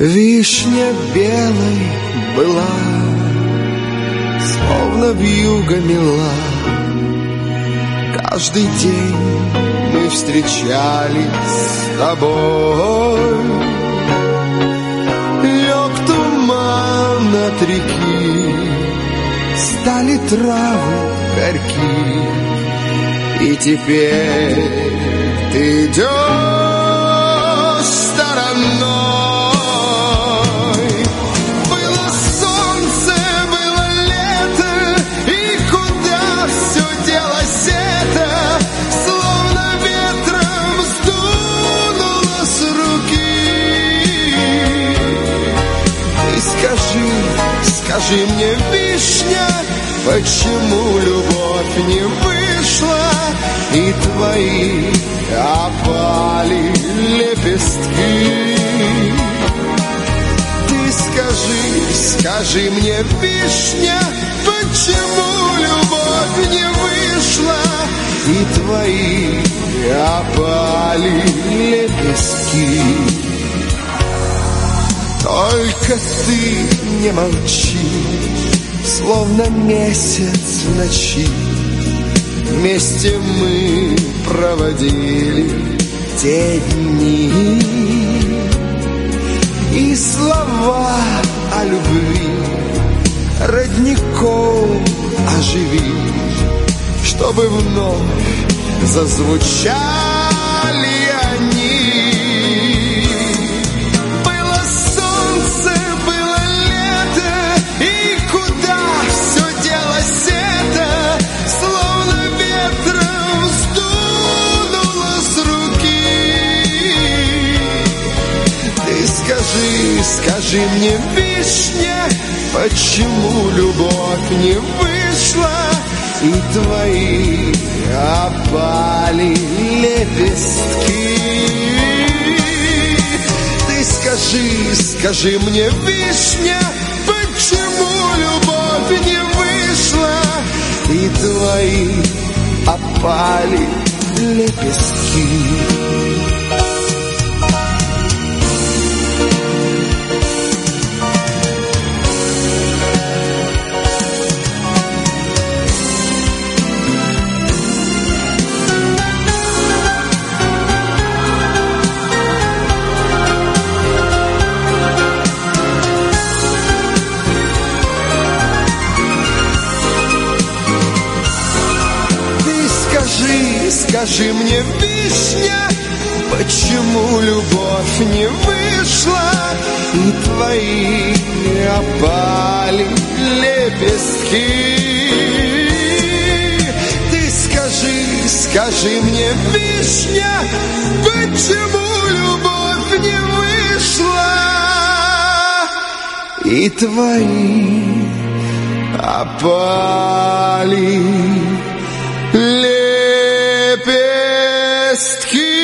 Вишня белой была, словно вьюга мила. Каждый день мы встречались с тобой. Лег туман от реки, стали травы горьки, и теперь ты идешь стороной. Было солнце, было лето, и куда все делось это? Словно ветром сдунуло с руки. И скажи мне, вишня, почему любовь не вышла, и твои опали лепестки? Ты скажи мне, вишня, почему любовь не вышла, и твои опали лепестки? Только ты не молчи, словно месяц в ночи. Вместе мы проводили те дни, и слова о любви родником оживи, чтобы вновь зазвучали они. Было солнце, было лето, и куда все делось это? Словно ветром сдунуло с руки. Ты скажи мне, вишня, почему любовь не вышла, и твои опали лепестки? Ты скажи мне, вишня, почему любовь не вышла, и твои опали лепестки? Скажи мне, вишня, почему любовь не вышла, и твои опали лепестки? Ты скажи мне, вишня, почему любовь не вышла, и твои опали лепестки?